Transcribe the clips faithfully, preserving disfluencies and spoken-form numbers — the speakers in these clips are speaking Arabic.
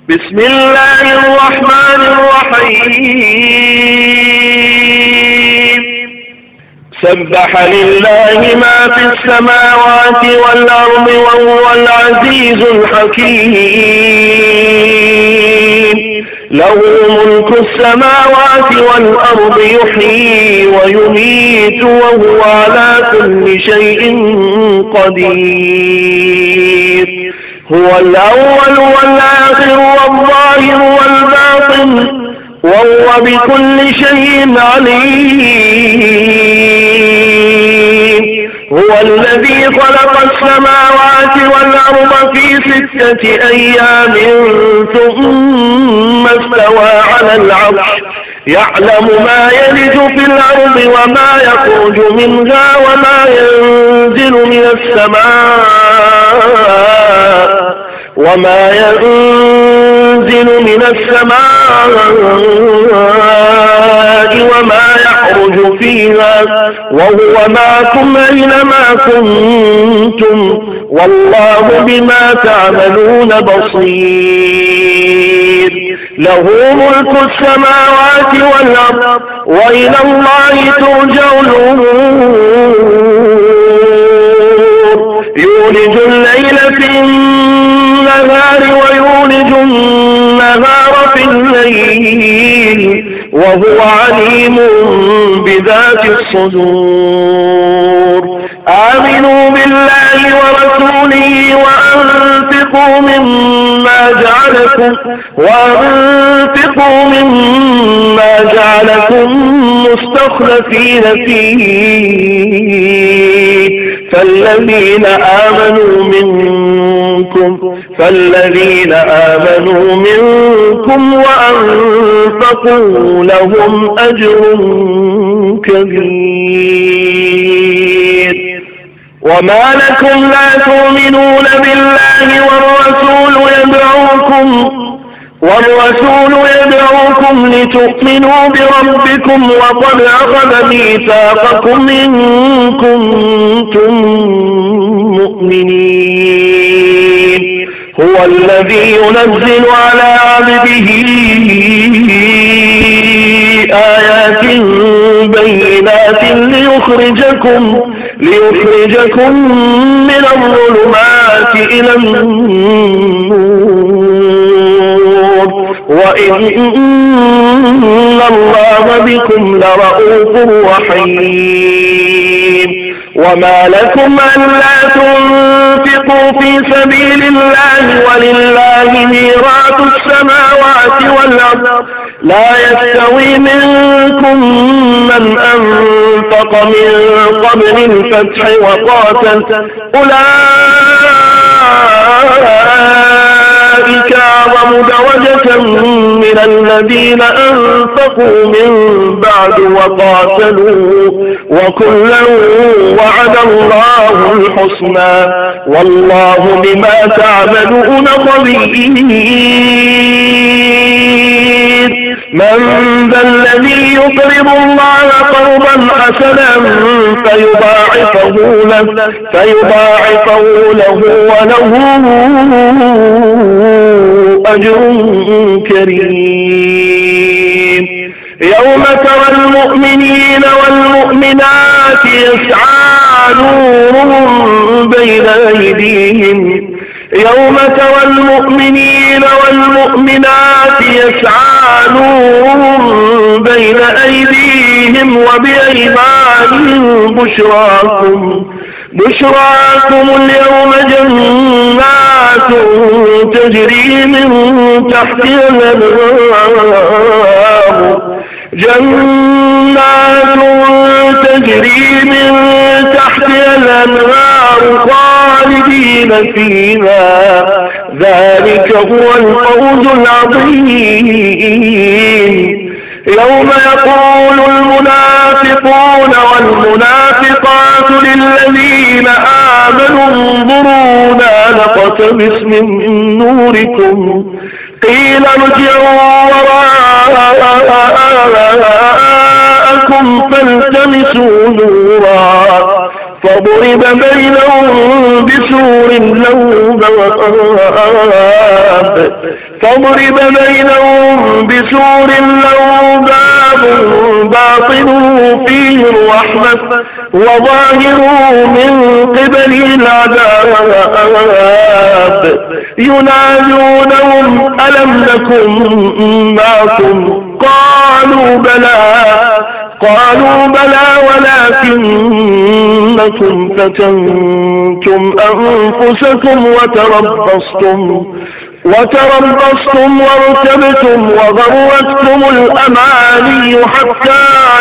بسم الله الرحمن الرحيم سبح لله ما في السماوات والأرض وهو العزيز الحكيم له ملك السماوات والأرض يحيي ويميت وهو على كل شيء قدير هو الأول والآخر والظاهر والباطن وهو بكل شيء عليم هو الذي خلق السماوات والأرض في ستة أيام ثم استوى على العرش يعلم ما يلج في الأرض وما يخرج منها وما ينزل من السماء وما ينزل من السماء وما يخرج فيها وهو معكم أينما كنتم والله بما تعملون بصير له ملك السماوات والأرض وإلى الله ترجع الأمور يولج الليل في النهار ويولج النهار في الليل وهو عليم بذات الصدور آمنوا بالله ورسوله وأنفقوا مما جعلكم وأنفقوا مما جعلكم مستخلفين فيه فالذين آمنوا منكم فالذين آمنوا منكم وأنفقوا لهم أجر كبير وما لكم لا تؤمنون بالله والرسول يدعوكم والرسول يدعوكم لتؤمنوا بربكم وقد أخذ ميثاقكم إن كنتم مؤمنين هو الذي ينزل على عبده آيات بينات ليخرجكم ليخرجكم من الظلمات إلى النور وإن الله بكم لرؤوف رحيم وما لكم ألا تنفقوا في سبيل الله ولله ميراث السماوات والأرض لا يستوي منكم من أنفق من قبل الفتح وقاتل أولئك أعظم درجة من الذين أنفقوا من بعد وقاتلوا وكلا وعد الله الحسنى والله بما تعملون خبير من ذا الذي يقرض الله قرضا حسنا فيضاعفه له فيضاعفه له وله أجر كريم يوم ترى المؤمنين والمؤمنات يسعى نورهم بين أيديهم يوم ترى المؤمنين والمؤمنات يسعى نورهم بين أيديهم وبأيمانهم بشراكم بشراكم اليوم جنات تجري من تحتها الأنهار جنات تجري من تحتها الأنهار خالدين فيها ذلك هو الفوز العظيم يوم يقول المنافقون والمنافقات للذين آمنوا انظرونا نقتبس من نوركم قيل ارجعوا وراءكم فالتمسوا نورا فضرب بينهم بسور له باب فضرب بينهم بسور له باب باطنه فيه الرحمة وظاهره من قبله العذاب ينادونهم ألم نكن معكم قالوا بلى قالوا بلى ولكنكم فتنتم أنفسكم وتربصتم وتربصتم وارتبتم وغرتكم الأماني حتى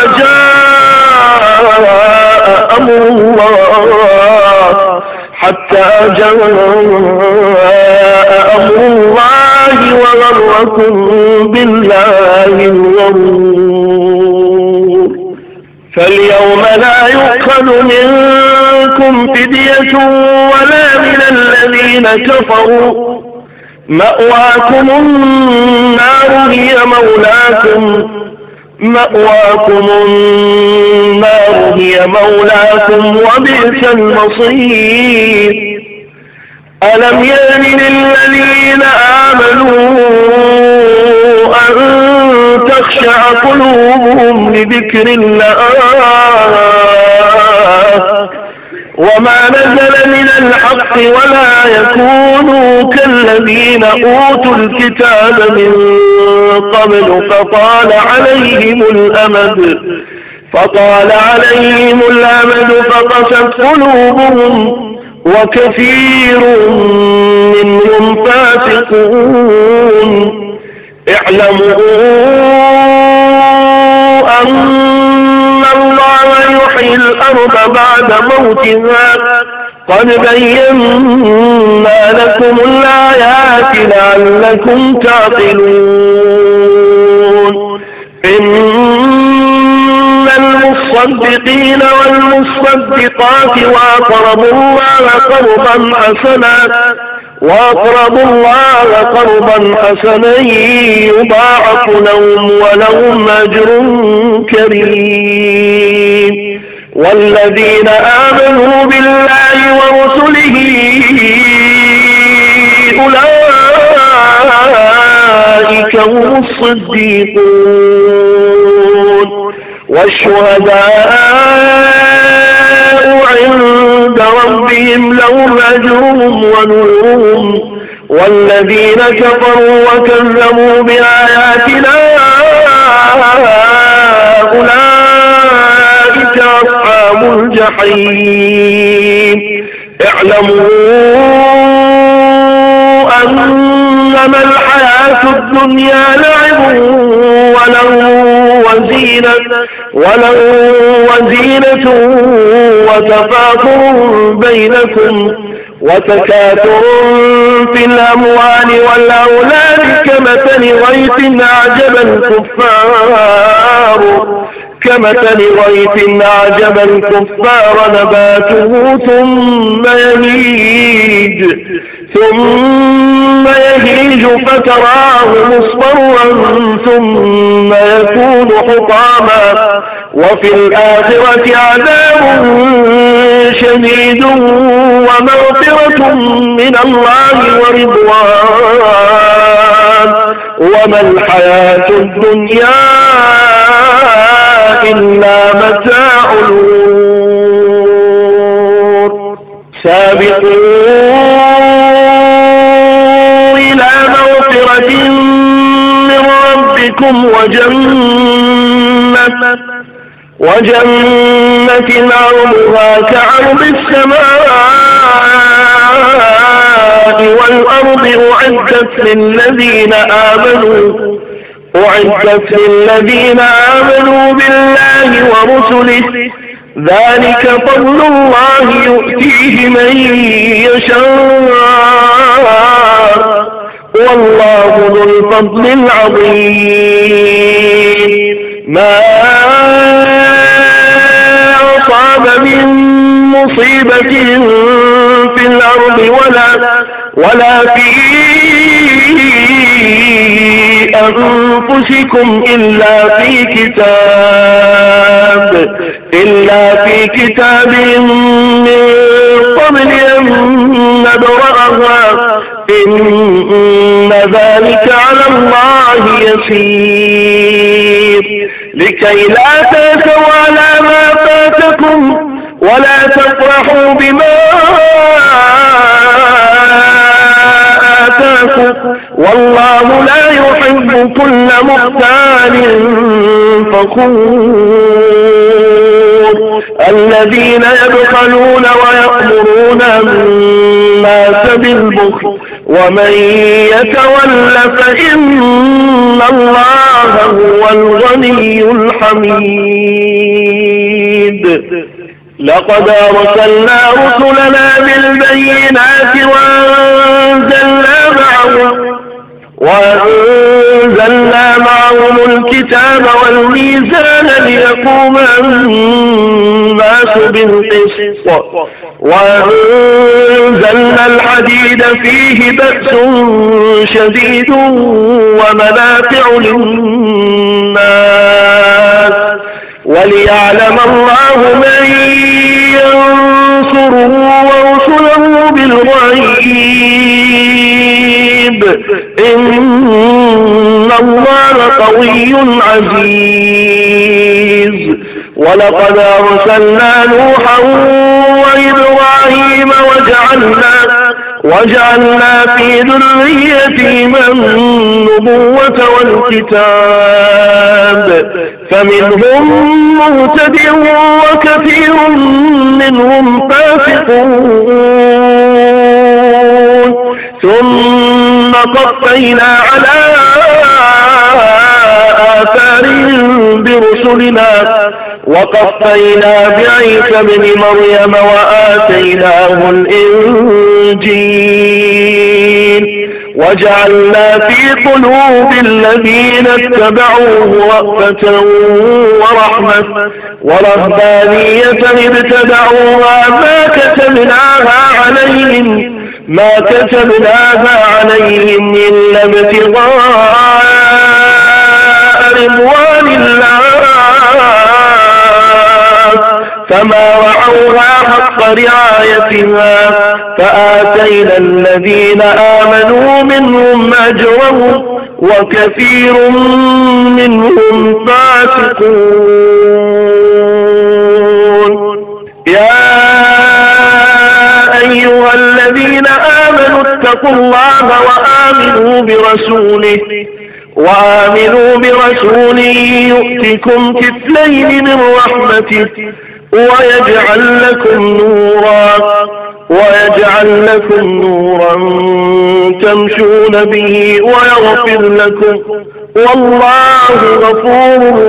جاء أمر الله حتى جاء أمر الله وغركم بالله الغرور فاليوم لا يؤخذ منكم فدية ولا من الذين كفروا مأواكم النار هي مولاكم مأواكم النار هي مولاكم وبئس المصير ألم يأن للذين آمنوا أن تخشع قلوبهم لذكر الله وما نزل من الحق ولا يكونوا كالذين أوتوا الكتاب من قبل فطال عليهم الأمد فطال عليهم الأمد فقست قلوبهم وكثير منهم فاسقون اعلموا أن الله يحيي الأرض بعد موتها قد بينا لكم الآيات لعلكم تعقلون إن المصدقين والمصدقات وأقرضوا الله قرضا حسنا وأقرضوا الله قرضا حسنا يضاعف لهم ولهم أجر كريم والذين آمنوا بالله ورسله أولئك هم الصديقون والشهداء عند ربهم لهم أجرهم ونورهم والذين كفروا وكذبوا بآياتنا أولئك أصحاب الجحيم اعلموا أنما الحياة الدنيا لعب ولهو وزينة ولو وزينة وتفاخر بينكم وتكاثر في الأموال والأولاد كمثل غيث أعجب الكفار كمثل غيث أعجب الكفار نباته ثم يهيج ثم يهيج فتراه مصفرا ثم يكون حطاما وفي الآخرة عذاب شديد ومغفرة من الله ورضوان وما الحياة الدنيا إلا متاع الغرور سابقوا إلى مغفرة من ربكم وجنة وجنة عرضها كعرض السماء والأرض أعدت للذين آمنوا أعدت للذين آمنوا بالله ورسله ذلك فضل الله يؤتيه من يشاء والله ذو الفضل العظيم ما أصاب من مصيبة في الأرض ولا ولا في أنفسكم إلا في كتاب إلا في كتاب من قبل أن نبرأها إن ذلك على الله يسير لكي لا تأسوا على ما فاتكم ولا تفرحوا بما آتاكم والله لا يحب كل مختال فخور الذين يبخلون ويأمرون الناس بالبخل ومن يتول فإن الله هو الغني الحميد لقد أرسلنا رسلنا بالبينات وأنزلنا معهم وأنزلنا معهم الكتاب والميزان ليقوم الناس بالقسط وأنزلنا الحديد فيه بأس شديد ومنافع للناس وليعلم الله من ينصره ورسله بالغيب إن الله قوي عزيز ولقد أرسلنا نوحا وإبراهيم وجعلنا وجعلنا في ذريتهما النبوة والكتاب فمنهم مهتد وكثير منهم فاسقون ثم قفينا على آثارهم برسلنا وقفينا بعيسى ابن مريم وآتيناه الإنجيل وجعلنا في قلوب الذين اتبعوه رأفة ورحمة ورهبانية ابتدعوها ما كتبناها عليهم ما كتبناها عليهم إلا ابتغاء رضوان الله فما رعوها حق رعايتها فآتينا الذين آمنوا منهم أجرهم وكثير منهم فاسقون يا أيها الذين آمنوا اتقوا الله وآمنوا برسوله وآمنوا برسوله يؤتكم كفلين من رحمته ويجعل لكم نورا ويجعل لكم نورا تمشون به ويغفر لكم والله غفور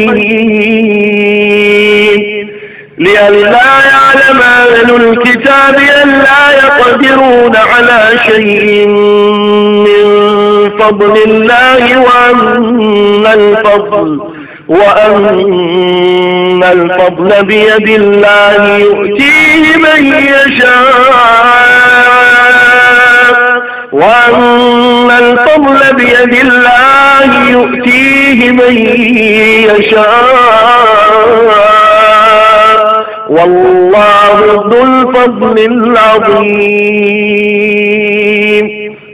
رحيم لئلا يعلم أهل الكتاب ألا يقدرون على شيء من فضل الله وأن الفضل وأن الفضل بيد الله يؤتيه من يشاء وأن الفضل بيد الله يؤتيه من يشاء والله ذو الفضل العظيم